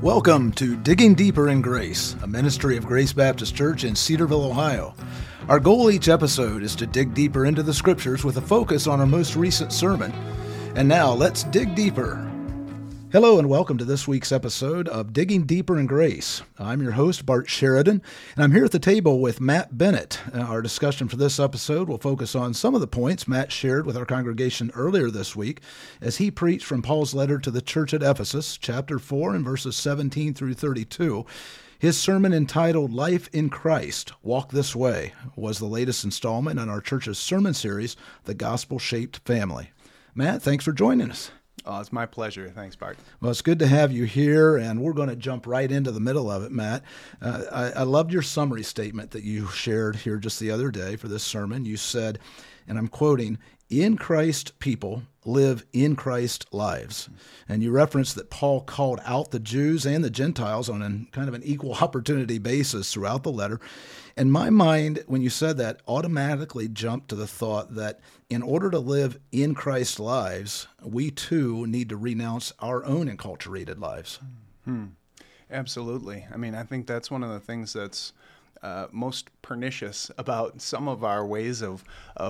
Welcome to Digging Deeper in Grace, a ministry of Grace Baptist Church in Cedarville, Ohio. Our goal each episode is to dig deeper into the Scriptures with a focus on our most recent sermon. And now, let's dig deeper. Hello and welcome to this week's episode of Digging Deeper in Grace. I'm your host, Bart Sheridan, and I'm here at the table with Matt Bennett. Our discussion for this episode will focus on some of the points Matt shared with our congregation earlier this week as he preached from Paul's letter to the church at Ephesus, chapter 4 and verses 17 through 32. His sermon entitled Life in Christ, Walk This Way, was the latest installment in our church's sermon series, The Gospel-Shaped Family. Matt, thanks for joining us. Oh, it's my pleasure. Thanks, Bart. Well, it's good to have you here, and we're going to jump right into the middle of it, Matt. I loved your summary statement that you shared here just the other day for this sermon. You said, and I'm quoting, "In Christ people live in Christ lives." And you referenced that Paul called out the Jews and the Gentiles on kind of an equal opportunity basis throughout the letter. And my mind, when you said that, automatically jumped to the thought that in order to live in Christ's lives, we too need to renounce our own enculturated lives. Absolutely. I mean, I think that's one of the things that's most pernicious about some of our ways of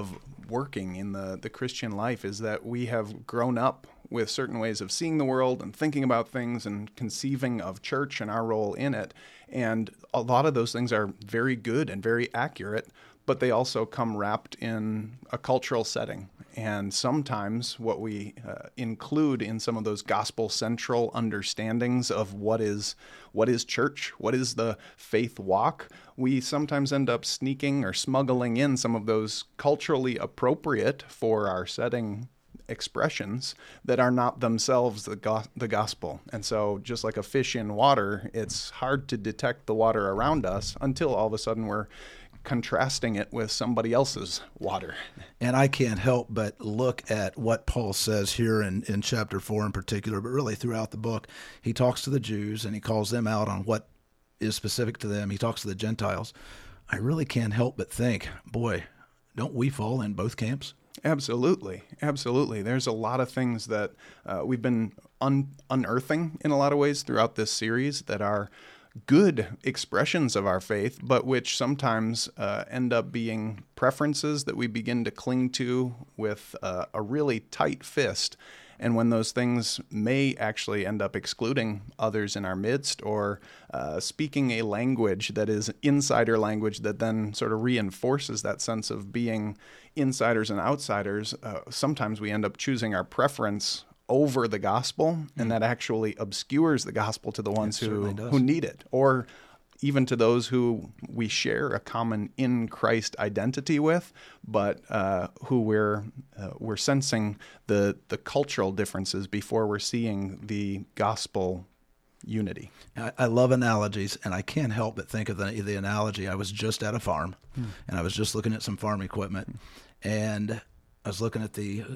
working in the Christian life is that we have grown up with certain ways of seeing the world and thinking about things and conceiving of church and our role in it. And a lot of those things are very good and very accurate, but they also come wrapped in a cultural setting. And sometimes what we include in some of those gospel-central understandings of what is church, what is the faith walk, we sometimes end up sneaking or smuggling in some of those culturally appropriate for our setting expressions that are not themselves the gospel. And so just like a fish in water, it's hard to detect the water around us until all of a sudden we're contrasting it with somebody else's water. And I can't help but look at what Paul says here in chapter 4 in particular, but really throughout the book. He talks to the Jews and he calls them out on what is specific to them. He talks to the Gentiles. I really can't help but think, boy, don't we fall in both camps? Absolutely. Absolutely. There's a lot of things that we've been unearthing in a lot of ways throughout this series that are good expressions of our faith, but which sometimes end up being preferences that we begin to cling to with a really tight fist. And when those things may actually end up excluding others in our midst or speaking a language that is insider language that then sort of reinforces that sense of being insiders and outsiders, sometimes we end up choosing our preference over the gospel, and that actually obscures the gospel to the ones who need it, or even to those who we share a common in Christ identity with, but who we're sensing the cultural differences before we're seeing the gospel unity. I love analogies, and I can't help but think of the analogy. I was just at a farm, and I was just looking at some farm equipment, and I was looking at the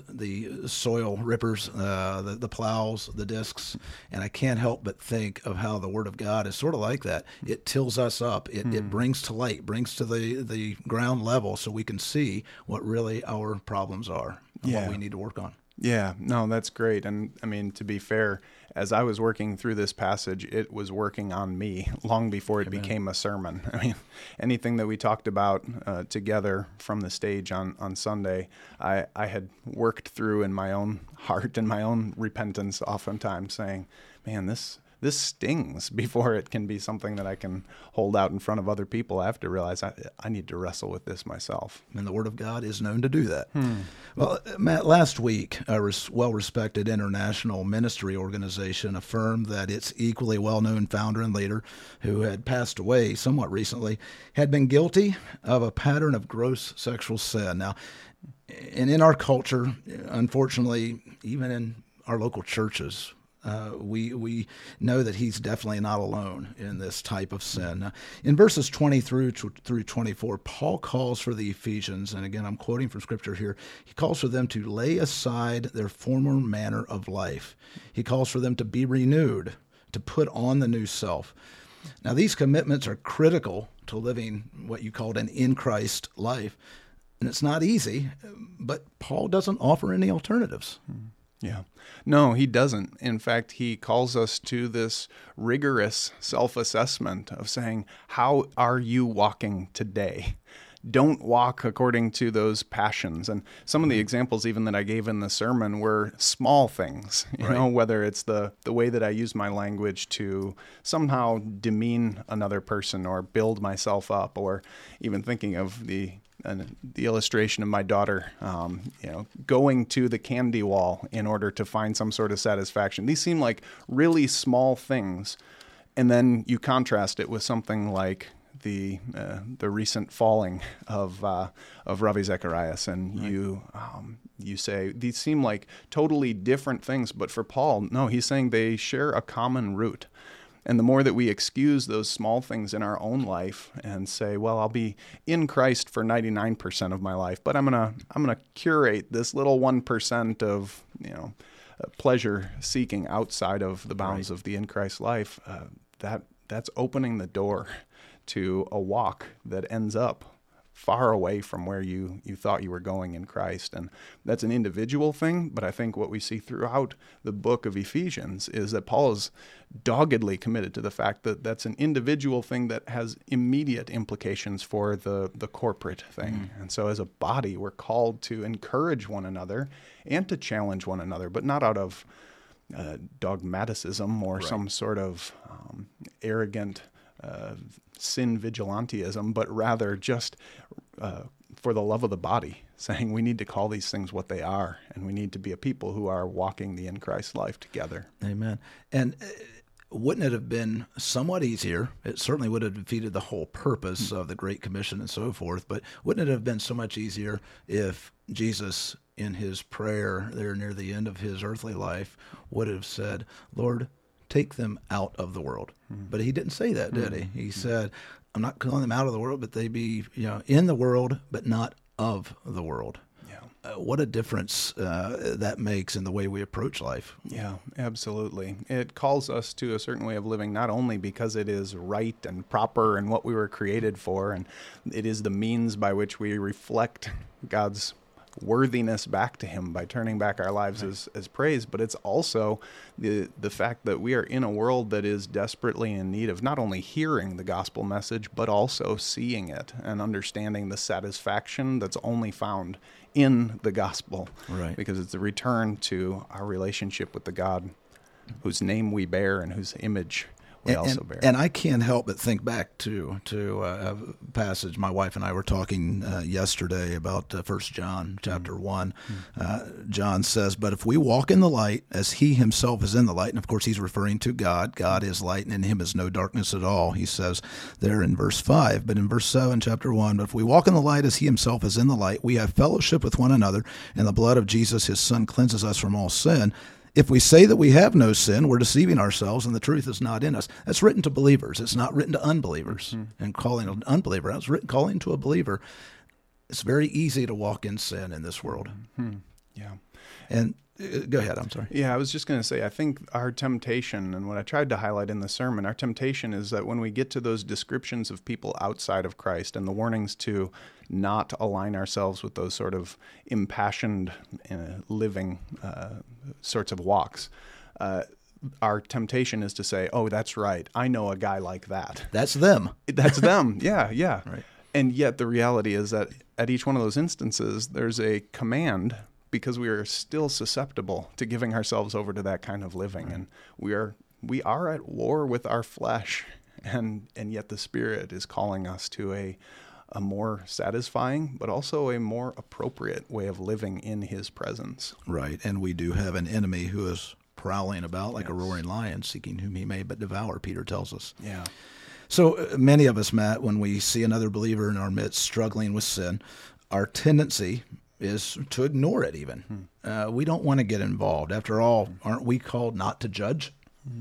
soil rippers, the plows, the discs, and I can't help but think of how the Word of God is sort of like that. It tills us up. It brings to light, brings to the ground level so we can see what really our problems are and what we need to work on. Yeah, no, that's great. And I mean, to be fair, as I was working through this passage, it was working on me long before it became a sermon. I mean, anything that we talked about together from the stage on Sunday, I had worked through in my own heart and my own repentance oftentimes saying, man, this stings before it can be something that I can hold out in front of other people. I have to realize I need to wrestle with this myself. And the Word of God is known to do that. Well, Matt, last week, a well-respected international ministry organization affirmed that its equally well-known founder and leader, who had passed away somewhat recently, had been guilty of a pattern of gross sexual sin. Now, and in our culture, unfortunately, even in our local churches, we know that he's definitely not alone in this type of sin. In verses 20 through 24, Paul calls for the Ephesians, and again, I'm quoting from Scripture here, he calls for them to lay aside their former manner of life. He calls for them to be renewed, to put on the new self. Now, these commitments are critical to living what you called an in Christ life, and it's not easy, but Paul doesn't offer any alternatives. Yeah. No, he doesn't. In fact, he calls us to this rigorous self-assessment of saying, how are you walking today? Don't walk according to those passions. And some of the examples even that I gave in the sermon were small things, you know, whether it's the way that I use my language to somehow demean another person or build myself up, or even thinking of the illustration of my daughter, going to the candy wall in order to find some sort of satisfaction. These seem like really small things, and then you contrast it with something like the recent falling of Ravi Zacharias, and you say these seem like totally different things, but for Paul, no, he's saying they share a common root. And the more that we excuse those small things in our own life and say, well, I'll be in Christ for 99% of my life, but I'm gonna curate this little 1% of pleasure seeking outside of the bounds of the in Christ life. That's opening the door to a walk that ends up far away from where you thought you were going in Christ. And that's an individual thing, but I think what we see throughout the book of Ephesians is that Paul is doggedly committed to the fact that that's an individual thing that has immediate implications for the corporate thing. And so as a body, we're called to encourage one another and to challenge one another, but not out of dogmaticism or some sort of arrogant sin vigilantism, but rather just for the love of the body, saying we need to call these things what they are, and we need to be a people who are walking the in Christ life together. Amen. And wouldn't it have been somewhat easier? It certainly would have defeated the whole purpose of the Great Commission and so forth, but wouldn't it have been so much easier if Jesus, in his prayer there near the end of his earthly life, would have said, Lord, take them out of the world. But he didn't say that, did he? He said, I'm not calling them out of the world, but they be in the world, but not of the world. Yeah. What a difference that makes in the way we approach life. Yeah, absolutely. It calls us to a certain way of living, not only because it is right and proper and what we were created for, and it is the means by which we reflect God's worthiness back to him by turning back our lives as praise, but it's also the fact that we are in a world that is desperately in need of not only hearing the gospel message, but also seeing it and understanding the satisfaction that's only found in the gospel. Right. Because it's a return to our relationship with the God whose name we bear and whose image we also bear. And I can't help but think back to a passage. My wife and I were talking yesterday about 1 John chapter 1. John says, but if we walk in the light as he himself is in the light, and of course he's referring to God. God is light, and in him is no darkness at all, he says there in verse 5. But in verse 7, chapter 1, but if we walk in the light as he himself is in the light, we have fellowship with one another, and the blood of Jesus, his son, cleanses us from all sin. If we say that we have no sin, we're deceiving ourselves, and the truth is not in us. That's written to believers. It's not written to unbelievers. And calling an unbeliever, it's written calling to a believer. It's very easy to walk in sin in this world. Yeah. And go ahead, I'm sorry. Yeah, I was just going to say, I think our temptation, and what I tried to highlight in the sermon, our temptation is that when we get to those descriptions of people outside of Christ and the warnings to not align ourselves with those sort of impassioned living sorts of walks, our temptation is to say, oh, that's right, I know a guy like that. That's them. That's them, yeah. Right. And yet the reality is that at each one of those instances, there's a command, because we are still susceptible to giving ourselves over to that kind of living. And we are at war with our flesh, and yet the Spirit is calling us to a more satisfying, but also a more appropriate way of living in his presence. Right, and we do have an enemy who is prowling about like a roaring lion, seeking whom he may but devour, Peter tells us. Yeah. So many of us, Matt, when we see another believer in our midst struggling with sin, our tendency is to ignore it even. We don't want to get involved. After all, aren't we called not to judge?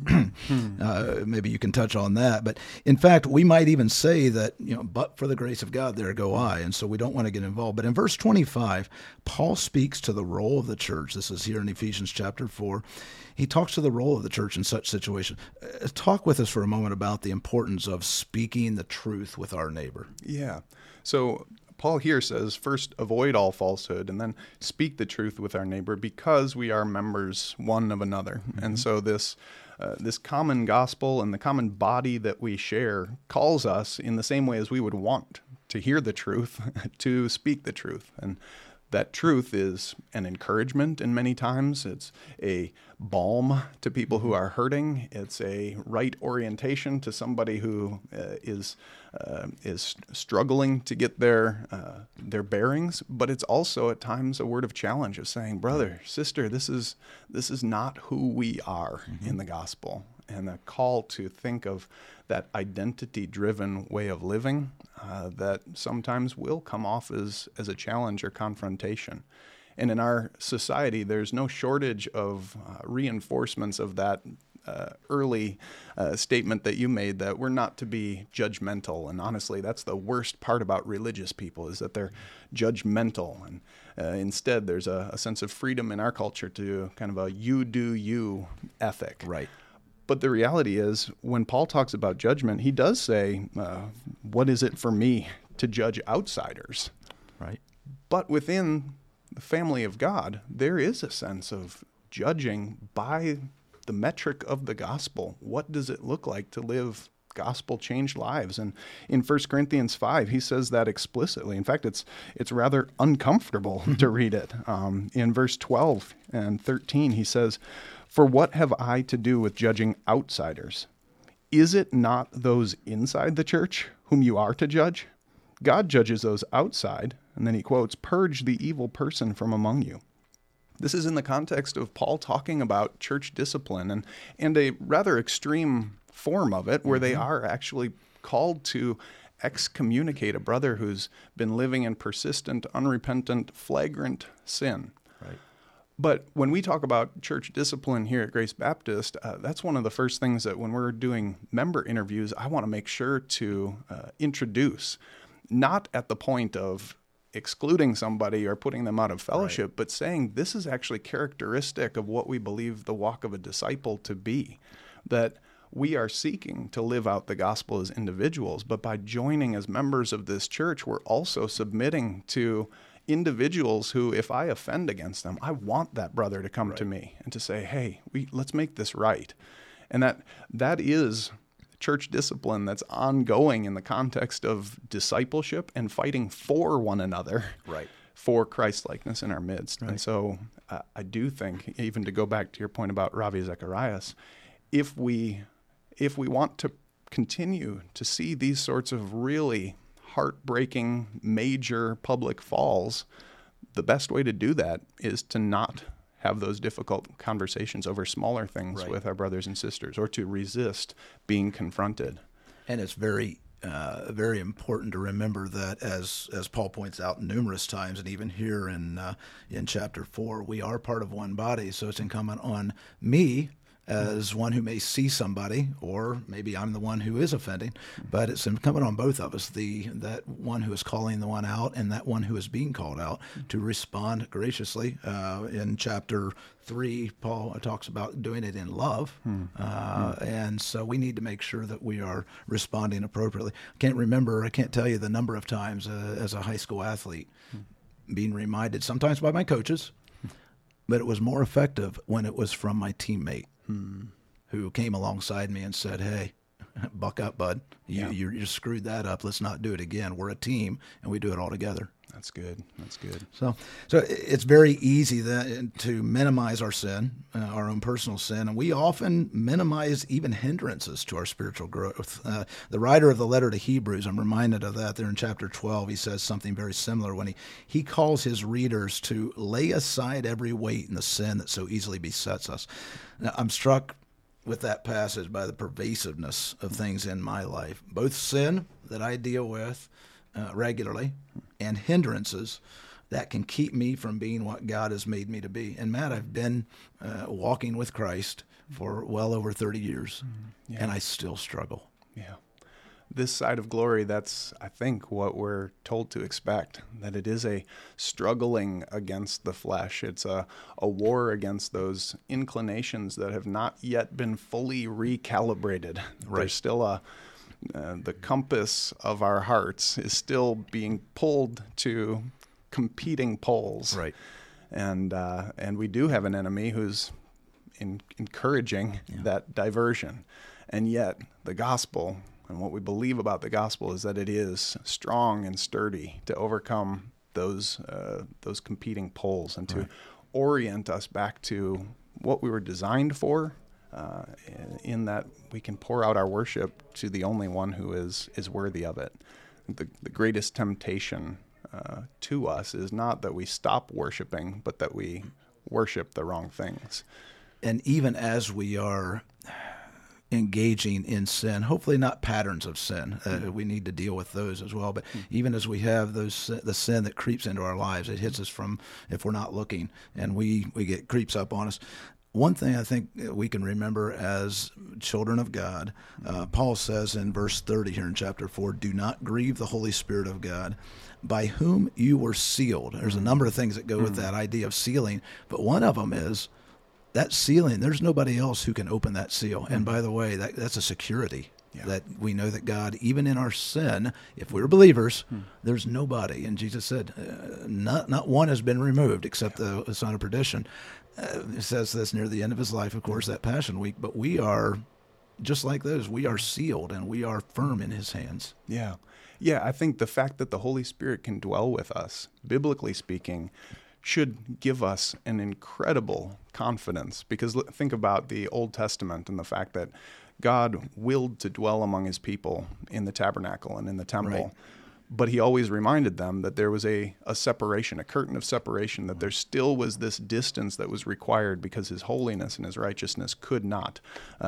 Maybe you can touch on that. But in fact, we might even say that, but for the grace of God, there go I. And so we don't want to get involved. But in verse 25, Paul speaks to the role of the church. This is here in Ephesians chapter 4. He talks to the role of the church in such situations. Talk with us for a moment about the importance of speaking the truth with our neighbor. Yeah. So Paul here says, first, avoid all falsehood, and then speak the truth with our neighbor because we are members one of another. Mm-hmm. And so this common gospel and the common body that we share calls us in the same way as we would want to hear the truth, to speak the truth. And that truth is an encouragement in many times. It's a balm to people who are hurting. It's a right orientation to somebody who is struggling to get their bearings. But it's also at times a word of challenge of saying, brother, sister, this is not who we are in the gospel. And a call to think of that identity-driven way of living that sometimes will come off as a challenge or confrontation. And in our society, there's no shortage of reinforcements of that early statement that you made, that we're not to be judgmental. And honestly, that's the worst part about religious people, is that they're judgmental. And instead, there's a sense of freedom in our culture to kind of a you do you ethic. Right. But the reality is, when Paul talks about judgment, he does say, what is it for me to judge outsiders? Right. But within the family of God, there is a sense of judging by the metric of the gospel. What does it look like to live gospel-changed lives? And in 1 Corinthians 5, he says that explicitly. In fact, it's rather uncomfortable to read it. In verse 12 and 13, he says, "For what have I to do with judging outsiders? Is it not those inside the church whom you are to judge? God judges those outside," and then he quotes, "purge the evil person from among you." This is in the context of Paul talking about church discipline and a rather extreme form of it, where they are actually called to excommunicate a brother who's been living in persistent, unrepentant, flagrant sin. Right. But when we talk about church discipline here at Grace Baptist, that's one of the first things that when we're doing member interviews, I want to make sure to introduce, not at the point of excluding somebody or putting them out of fellowship, but saying this is actually characteristic of what we believe the walk of a disciple to be, that we are seeking to live out the gospel as individuals, but by joining as members of this church, we're also submitting to individuals who, if I offend against them, I want that brother to come to me and to say, hey, let's make this right. And that is church discipline that's ongoing in the context of discipleship and fighting for one another, for Christ-likeness in our midst. Right. And so I do think, even to go back to your point about Ravi Zacharias, if we want to continue to see these sorts of really heartbreaking major public falls, the best way to do that is to not have those difficult conversations over smaller things with our brothers and sisters, or to resist being confronted. And it's very very important to remember that, as Paul points out numerous times, and even here in chapter 4, we are part of one body. So it's incumbent on me as one who may see somebody, or maybe I'm the one who is offending, but it's incumbent on both of us, that one who is calling the one out and that one who is being called out, to respond graciously. In chapter 3, Paul talks about doing it in love, and so we need to make sure that we are responding appropriately. I can't tell you the number of times as a high school athlete being reminded, sometimes by my coaches, but it was more effective when it was from my teammate. Who came alongside me and said, hey, buck up, bud. You screwed that up. Let's not do it again. We're a team, and we do it all together. That's good. So it's very easy to minimize our sin, our own personal sin, and we often minimize even hindrances to our spiritual growth. The writer of the letter to Hebrews, I'm reminded of that there in chapter 12, he says something very similar when he calls his readers to lay aside every weight and the sin that so easily besets us. Now, I'm struck with that passage by the pervasiveness of things in my life, both sin that I deal with regularly and hindrances that can keep me from being what God has made me to be. And Matt, I've been walking with Christ for well over 30 years, and I still struggle. Yeah. This side of glory, that's, I think, what we're told to expect, that it is a struggling against the flesh. It's a war against those inclinations that have not yet been fully recalibrated. There's still the compass of our hearts is still being pulled to competing poles. Right. And we do have an enemy who's encouraging that diversion. And yet the gospel and what we believe about the gospel is that it is strong and sturdy to overcome those competing poles and to orient us back to what we were designed for, in that we can pour out our worship to the only one who is worthy of it. The greatest temptation to us is not that we stop worshiping, but that we worship the wrong things. And even as we are engaging in sin, hopefully not patterns of sin, we need to deal with those as well, but even as we have the sin that creeps into our lives, it hits us from, if we're not looking, and we get creeps up on us. One thing I think we can remember as children of God, Paul says in verse 30 here in chapter 4, do not grieve the Holy Spirit of God, by whom you were sealed. There's a number of things that go with that idea of sealing, but one of them is that sealing. There's nobody else who can open that seal. And by the way, that's a security. That we know that God, even in our sin, if we're believers, there's nobody. And Jesus said, not one has been removed except the son of perdition. It says this near the end of his life, of course, that Passion Week. But we are, just like those, we are sealed and we are firm in his hands. Yeah. Yeah, I think the fact that the Holy Spirit can dwell with us, biblically speaking, should give us an incredible confidence. Because think about the Old Testament and the fact that God willed to dwell among his people in the tabernacle and in the temple. Right. But he always reminded them that there was a separation, a curtain of separation, that there still was this distance that was required because his holiness and his righteousness could not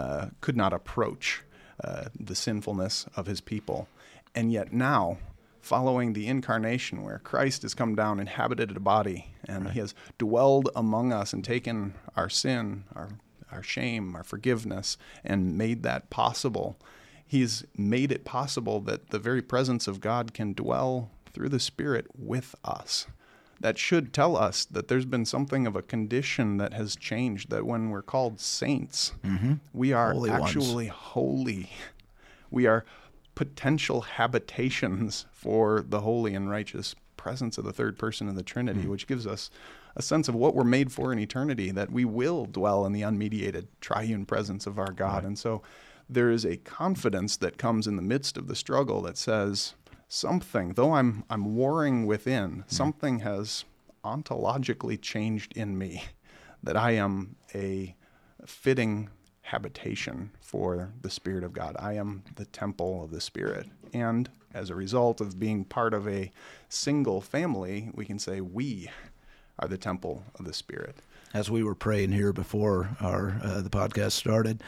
approach the sinfulness of his people. And yet now, following the incarnation, where Christ has come down, inhabited a body, and he has dwelled among us and taken our sin, our shame, our forgiveness, and made that possible. He's made it possible that the very presence of God can dwell through the Spirit with us. That should tell us that there's been something of a condition that has changed, that when we're called saints, we are holy actually holy. We are potential habitations for the holy and righteous presence of the third person of the Trinity, which gives us a sense of what we're made for in eternity, that we will dwell in the unmediated triune presence of our God. Right. And so there is a confidence that comes in the midst of the struggle that says something, though I'm warring within, something has ontologically changed in me, that I am a fitting habitation for the Spirit of God. I am the temple of the Spirit. And as a result of being part of a single family, we can say we are the temple of the Spirit. As we were praying here before the podcast started,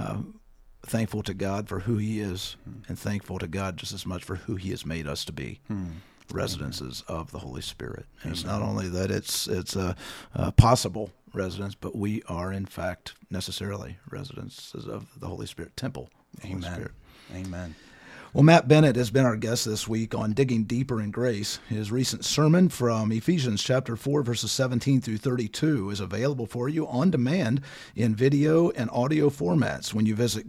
thankful to God for who he is, and thankful to God just as much for who he has made us to be. Residences of the Holy Spirit. And it's not only that it's a possible residence, but we are in fact necessarily residences of the Holy Spirit, temple of the Holy Spirit. Amen. Well, Matt Bennett has been our guest this week on Digging Deeper in Grace. His recent sermon from Ephesians chapter 4, verses 17 through 32 is available for you on demand in video and audio formats when you visit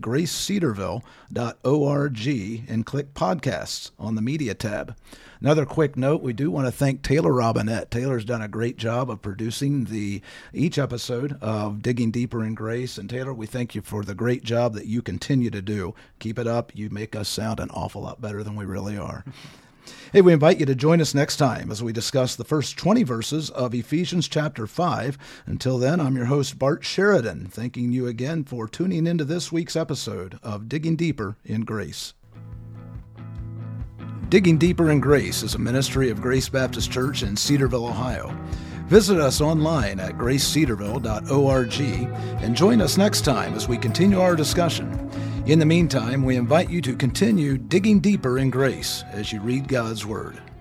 gracecedarville.org and click podcasts on the media tab. Another quick note, we do want to thank Taylor Robinette. Taylor's done a great job of producing each episode of Digging Deeper in Grace. And Taylor, we thank you for the great job that you continue to do. Keep it up. You make us sound an awful lot better than we really are. Hey, we invite you to join us next time as we discuss the first 20 verses of Ephesians chapter 5. Until then, I'm your host, Bart Sheridan, thanking you again for tuning into this week's episode of Digging Deeper in Grace. Digging Deeper in Grace is a ministry of Grace Baptist Church in Cedarville, Ohio. Visit us online at gracecedarville.org and join us next time as we continue our discussion. In the meantime, we invite you to continue digging deeper in grace as you read God's Word.